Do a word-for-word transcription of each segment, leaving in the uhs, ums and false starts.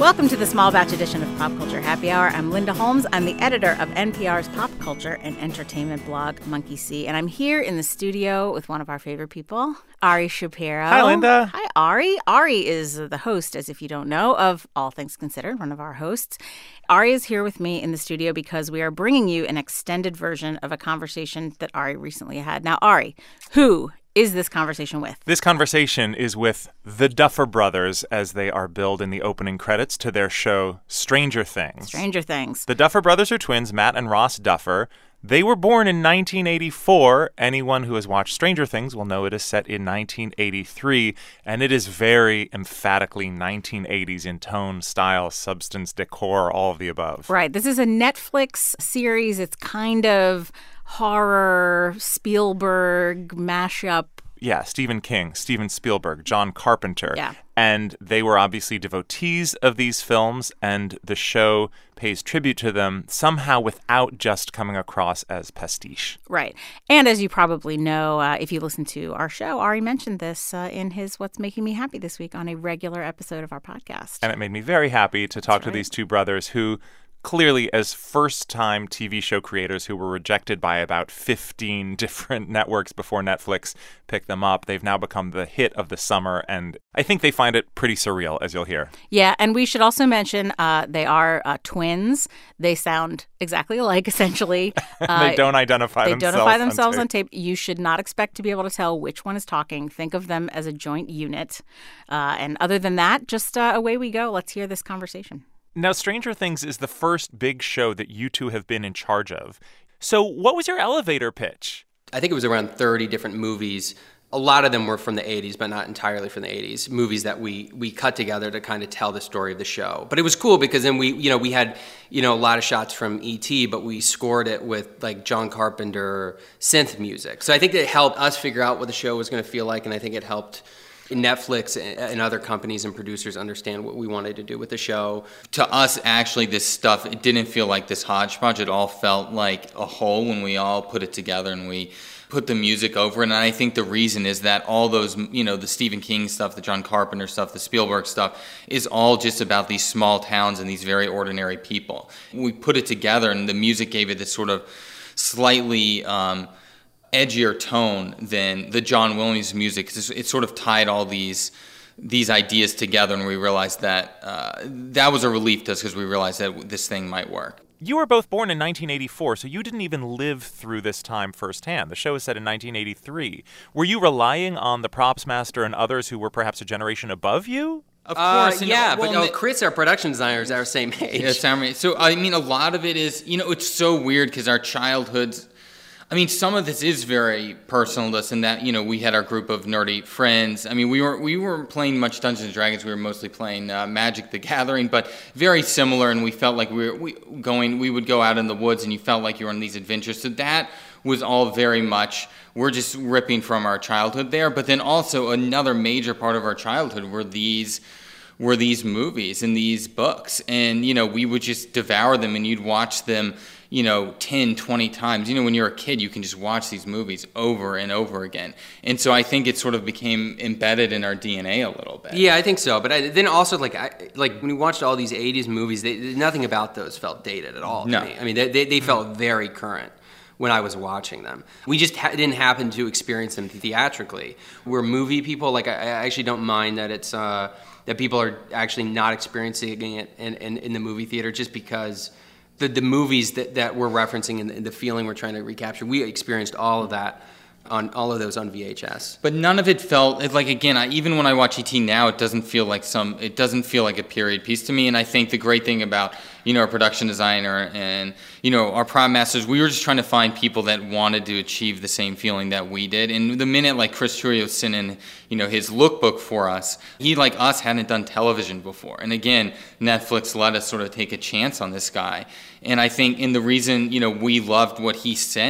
Welcome to the small batch edition of Pop Culture Happy Hour. I'm Linda Holmes. I'm the editor of N P R's pop culture and entertainment blog, Monkey See. And I'm here in the studio with one of our favorite people, Ari Shapiro. Hi, Linda. Hi, Ari. Ari is the host, as if you don't know, of All Things Considered, one of our hosts. Ari is here with me in the studio because we are bringing you an extended version of a conversation that Ari recently had. Now, Ari, who is this conversation with? This conversation is with the Duffer Brothers as they are billed in the opening credits to their show Stranger Things. Stranger Things. The Duffer Brothers are twins, Matt and Ross Duffer. They were born in nineteen eighty-four. Anyone who has watched Stranger Things will know it is set in nineteen eighty-three, and it is very emphatically nineteen eighties in tone, style, substance, decor, all of the above. Right. This is a Netflix series. It's kind of horror, Spielberg mashup. Yeah, Stephen King, Steven Spielberg, John Carpenter. Yeah. And they were obviously devotees of these films, and the show pays tribute to them somehow without just coming across as pastiche. Right. And as you probably know, uh, if you listen to our show, Ari mentioned this uh, in his What's Making Me Happy This Week on a regular episode of our podcast. And it made me very happy to talk That's to right. these two brothers who clearly, as first-time T V show creators who were rejected by about fifteen different networks before Netflix picked them up, they've now become the hit of the summer, and I think they find it pretty surreal, as you'll hear. Yeah, and we should also mention uh, they are uh, twins. They sound exactly alike, essentially. Uh, they don't identify they themselves don't identify themselves on on tape. tape. You should not expect to be able to tell which one is talking. Think of them as a joint unit. Uh, and other than that, just uh, away we go. Let's hear this conversation. Now, Stranger Things is the first big show that you two have been in charge of. So what was your elevator pitch? I think it was around thirty different movies. A lot of them were from the eighties, but not entirely from the eighties. Movies that we we cut together to kind of tell the story of the show. But it was cool because then we, you know, we had, you know, a lot of shots from E T, but we scored it with like John Carpenter synth music. So I think it helped us figure out what the show was going to feel like, and I think it helped Netflix and other companies and producers understand what we wanted to do with the show. To us, actually, this stuff, it didn't feel like this hodgepodge. It all felt like a whole when we all put it together and we put the music over it. And I think the reason is that all those, you know, the Stephen King stuff, the John Carpenter stuff, the Spielberg stuff, is all just about these small towns and these very ordinary people. We put it together and the music gave it this sort of slightly Um, edgier tone than the John Williams music. It sort of tied all these these ideas together, and we realized that uh, that was a relief to us because we realized that this thing might work. You were both born in nineteen eighty-four, so you didn't even live through this time firsthand. The show is set in nineteen eighty-three. Were you relying on the props master and others who were perhaps a generation above you? Of Uh, course. and- yeah, well, but no, and the- Chris, our production designer, is our same age. Yeah, Sam, so, I mean, a lot of it is, you know, it's so weird because our childhoods, I mean, some of this is very personal to us in that, you know, we had our group of nerdy friends. I mean, we weren't, we weren't playing much Dungeons and Dragons. We were mostly playing uh, Magic the Gathering, but very similar, and we felt like we were we going, we would go out in the woods, and you felt like you were on these adventures. So that was all very much, we're just ripping from our childhood there. But then also another major part of our childhood were these were these movies and these books. And, you know, we would just devour them, and you'd watch them, you know, ten, twenty times. You know, when you're a kid, you can just watch these movies over and over again. And so I think it sort of became embedded in our D N A a little bit. Yeah, I think so. But I, then also, like, I, like when we watched all these eighties movies, they, nothing about those felt dated at all to No. me. I mean, they, they, they felt very current when I was watching them. We just ha- didn't happen to experience them theatrically. We're movie people. Like, I, I actually don't mind that it's uh, that people are actually not experiencing it in, in, in the movie theater just because the, the movies that, that we're referencing and the, and the feeling we're trying to recapture, we experienced all of that on all of those on V H S. But none of it felt it, like, again, I, even when I watch E T now, it doesn't feel like some, it doesn't feel like a period piece to me. And I think the great thing about, you know, our production designer and, you know, our prop masters, we were just trying to find people that wanted to achieve the same feeling that we did. And the minute, like, Chris Trurio sent in, you know, his lookbook for us, he, like us, hadn't done television before. And again, Netflix let us sort of take a chance on this guy. And I think, and the reason, you know, we loved what he sent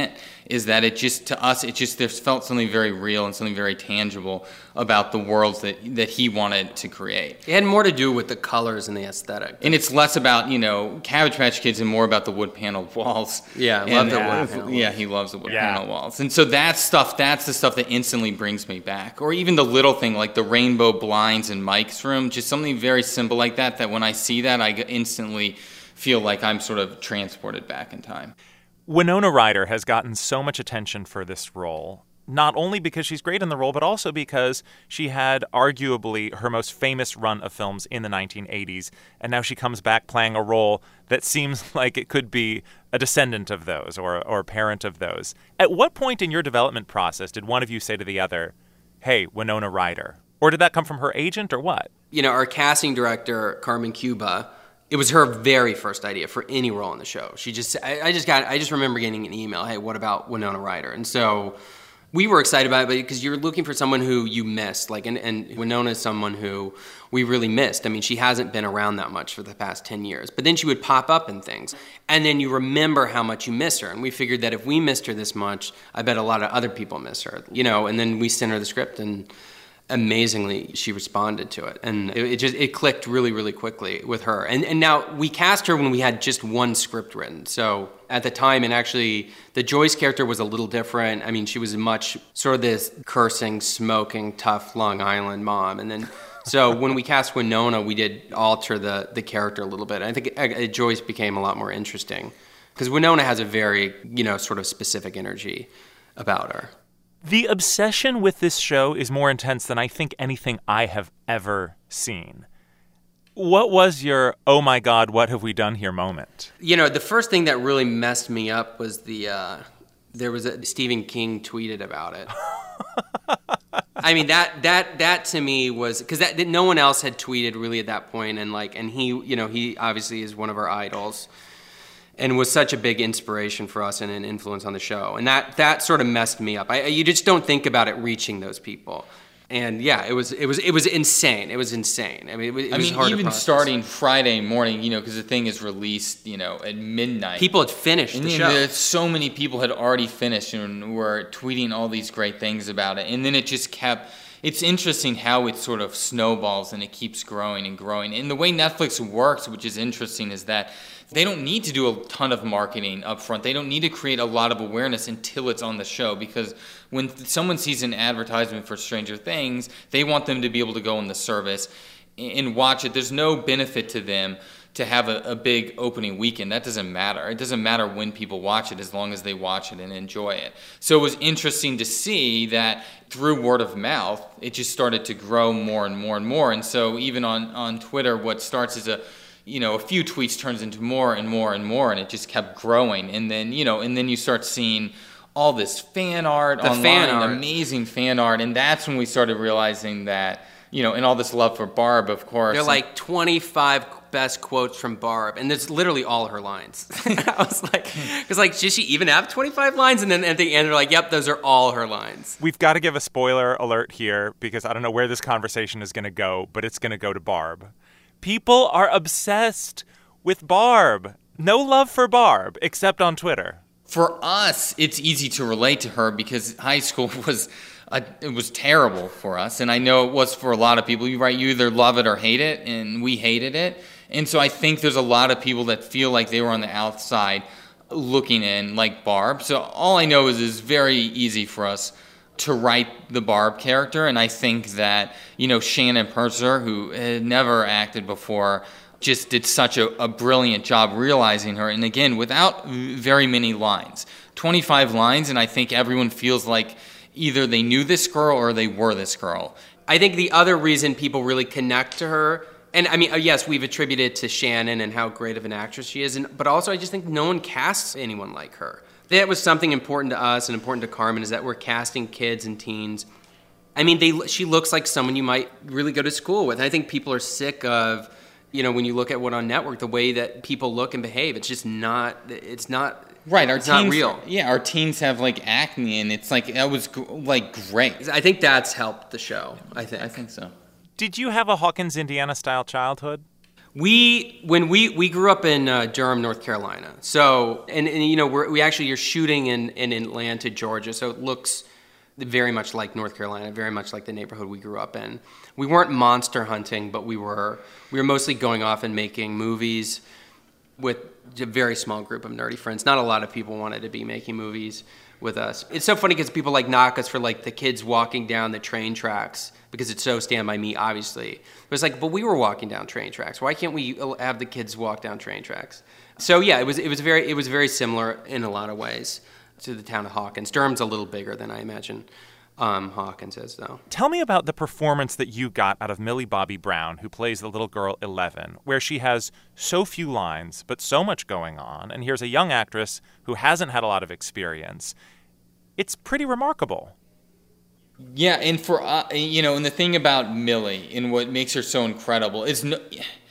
is that it just, to us, it just, there felt something very real and something very tangible about the worlds that, that he wanted to create. It had more to do with the colors and the aesthetic. And it's less about, you know, Cabbage Patch Kids and more about the wood paneled walls. Yeah, I and, love the uh, wood panel Yeah, walls. he loves the wood Yeah. panel walls. And so that stuff, that's the stuff that instantly brings me back. Or even the little thing like the rainbow blinds in Mike's room, just something very simple like that, that when I see that, I instantly feel like I'm sort of transported back in time. Winona Ryder has gotten so much attention for this role, not only because she's great in the role, but also because she had arguably her most famous run of films in the nineteen eighties, and now she comes back playing a role that seems like it could be a descendant of those or, or a parent of those. At what point in your development process did one of you say to the other, hey, Winona Ryder? Or did that come from her agent or what? You know, our casting director, Carmen Cuba, it was her very first idea for any role in the show. She just, I, I just got, I just remember getting an email, hey, what about Winona Ryder? And so we were excited about it because you're looking for someone who you missed. Like, and, and Winona is someone who we really missed. I mean, she hasn't been around that much for the past ten years. But then she would pop up in things. And then you remember how much you missed her. And we figured that if we missed her this much, I bet a lot of other people miss her. You know, and then we sent her the script and amazingly she responded to it, and it, it just it clicked really really quickly with her. And and now we cast her when we had just one script written, so at the time, and actually the Joyce character was a little different. I mean, she was much sort of this cursing, smoking, tough Long Island mom. And then so when we cast Winona, we did alter the the character a little bit. I think uh, Joyce became a lot more interesting because Winona has a very, you know, sort of specific energy about her. The obsession with this show is more intense than I think anything I have ever seen. What was your, oh my God, what have we done here moment? You know, the first thing that really messed me up was the, uh, there was a, Stephen King tweeted about it. I mean, that, that, that to me was, because that, no one else had tweeted really at that point, and like, and he, you know, he obviously is one of our idols. And was such a big inspiration for us and an influence on the show. And that that sort of messed me up. I, you just don't think about it reaching those people. And yeah, it was it was it was insane. It was insane. I mean, it, it I was mean, hard to even process. starting Friday morning, you know, because the thing is released, you know, at midnight. People had finished and the then show. there- So many people had already finished and were tweeting all these great things about it. And then it just kept... It's interesting how it sort of snowballs and it keeps growing and growing. And the way Netflix works, which is interesting, is that they don't need to do a ton of marketing up front. They don't need to create a lot of awareness until it's on the show, because when someone sees an advertisement for Stranger Things, they want them to be able to go on the service and watch it. There's no benefit to them to have a, a big opening weekend. That doesn't matter. It doesn't matter when people watch it as long as they watch it and enjoy it. So it was interesting to see that through word of mouth, it just started to grow more and more and more. And so even on, on Twitter, what starts as a you know, a few tweets turns into more and more and more, and it just kept growing. And then, you know, and then you start seeing all this fan art The online, fan art. amazing fan art. And that's when we started realizing that, you know, and all this love for Barb, of course. They're like twenty-five best quotes from Barb, and it's literally all her lines. I was like, because like, does she even have twenty-five lines? And then at the end, they're like, yep, those are all her lines. We've got to give a spoiler alert here because I don't know where this conversation is going to go, but it's going to go to Barb. People are obsessed with Barb. No love for Barb, except on Twitter. For us, it's easy to relate to her because high school was a, it was terrible for us, and I know it was for a lot of people. You right, you either love it or hate it, and we hated it. And so I think there's a lot of people that feel like they were on the outside looking in, like Barb. So all I know is it's very easy for us to write the Barb character, and I think that, you know, Shannon Purser, who had never acted before, just did such a, a brilliant job realizing her, and again, without very many lines. twenty-five lines, and I think everyone feels like either they knew this girl or they were this girl. I think the other reason people really connect to her, and I mean, yes, we've attributed to Shannon and how great of an actress she is, and, but also I just think no one casts anyone like her. That was something important to us and important to Carmen, is that we're casting kids and teens. I mean, they she looks like someone you might really go to school with. I think people are sick of, you know, when you look at what on network, the way that people look and behave. It's just not, it's not, Right, our it's teens, not real. Yeah, our teens have like acne, and it's like, that was like great. I think that's helped the show, I think. I think so. Did you have a Hawkins, Indiana style childhood? We when we we grew up in uh, Durham, North Carolina. So and, and you know we're, we actually are shooting in in Atlanta, Georgia. So it looks very much like North Carolina, very much like the neighborhood we grew up in. We weren't monster hunting, but we were we were mostly going off and making movies with a very small group of nerdy friends. Not a lot of people wanted to be making movies with us. It's so funny because people like knock us for like the kids walking down the train tracks because it's so Stand By Me, obviously. It was like, but we were walking down train tracks. Why can't we have the kids walk down train tracks? So yeah, it was it was very it was very similar in a lot of ways to the town of Hawkins. Durham's a little bigger than I imagine um, Hawkins is, though. Tell me about the performance that you got out of Millie Bobby Brown, who plays the little girl Eleven, where she has so few lines but so much going on, and here's a young actress who hasn't had a lot of experience. It's pretty remarkable. Yeah, and for uh, you know, and the thing about Millie and what makes her so incredible is no,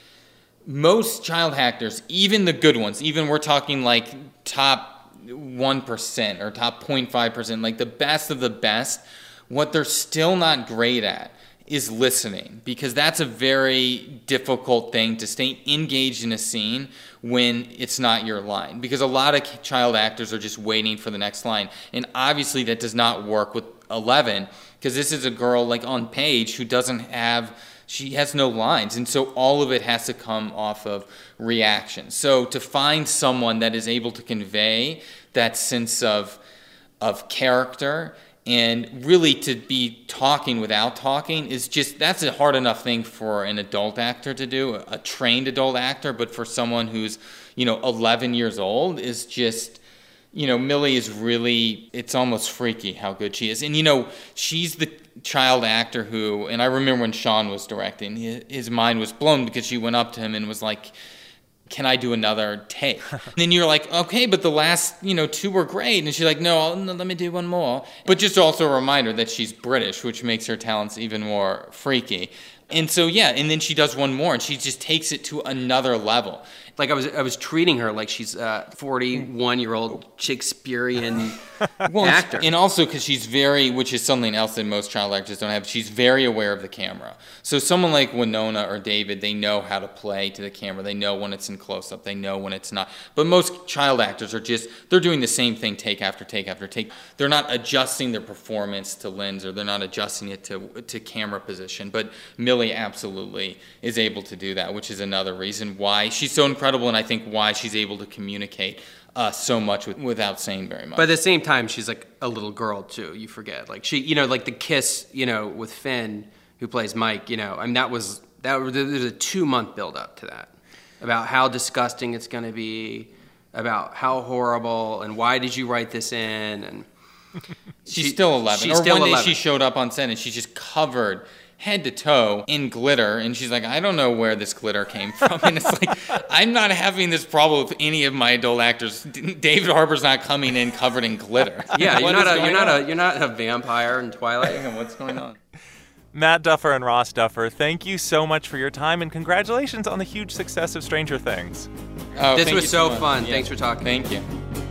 most child actors, even the good ones, even we're talking like top one percent or top zero point five percent, like the best of the best, what they're still not great at is listening, because that's a very difficult thing to stay engaged in a scene when it's not your line, because a lot of child actors are just waiting for the next line, and obviously that does not work with Eleven, because this is a girl like on page who doesn't have she has no lines, and so all of it has to come off of reaction. So to find someone that is able to convey that sense of of character and really to be talking without talking is just, that's a hard enough thing for an adult actor to do, a trained adult actor, but for someone who's, you know, eleven years old is just, you know, Millie is really, it's almost freaky how good she is. And, you know, she's the child actor who, and I remember when Sean was directing, his mind was blown because she went up to him and was like, can I do another take? And then you're like, okay, but the last, you know, two were great. And she's like, no, no, let me do one more. But just also a reminder that she's British, which makes her talents even more freaky. And so, yeah, and then she does one more, and she just takes it to another level. Like I was, I was treating her like she's a forty-one-year-old Shakespearean well, actor. And also because she's very, which is something else that most child actors don't have, she's very aware of the camera. So someone like Winona or David, they know how to play to the camera. They know when it's in close-up. They know when it's not. But most child actors are just, they're doing the same thing take after take after take. They're not adjusting their performance to lens, or they're not adjusting it to to camera position. But Millie absolutely is able to do that, which is another reason why she's so incredible. And I think why she's able to communicate uh, so much with, without saying very much. But at the same time, she's like a little girl too. You forget, like she, you know, like the kiss, you know, with Finn, who plays Mike. You know, I mean, that was that was there's a two month build up to that, about how disgusting it's going to be, about how horrible, and why did you write this in? And she's she, still eleven. She's or still one day eleven. She showed up on set and she's just covered head to toe in glitter, and she's like, I don't know where this glitter came from. And it's like, I'm not having this problem with any of my adult actors. David Harbour's not coming in covered in glitter. Yeah, you're not a you're not on? a you're not a vampire in Twilight. What's going on? Matt Duffer and Ross Duffer, thank you so much for your time, and congratulations on the huge success of Stranger Things. Oh, this was so much. fun. Yeah. Thanks for talking. Thank you.